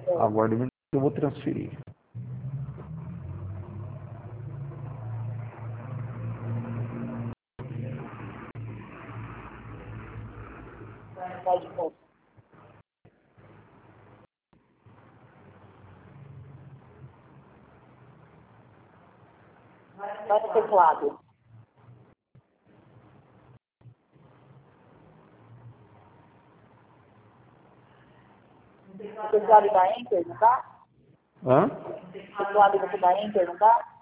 Aguarde um minuto que eu vou transferir. Vai de novo. Vai no teclado. O teclado dá Enter, não dá? Hã? O teclado você dá Enter, não dá?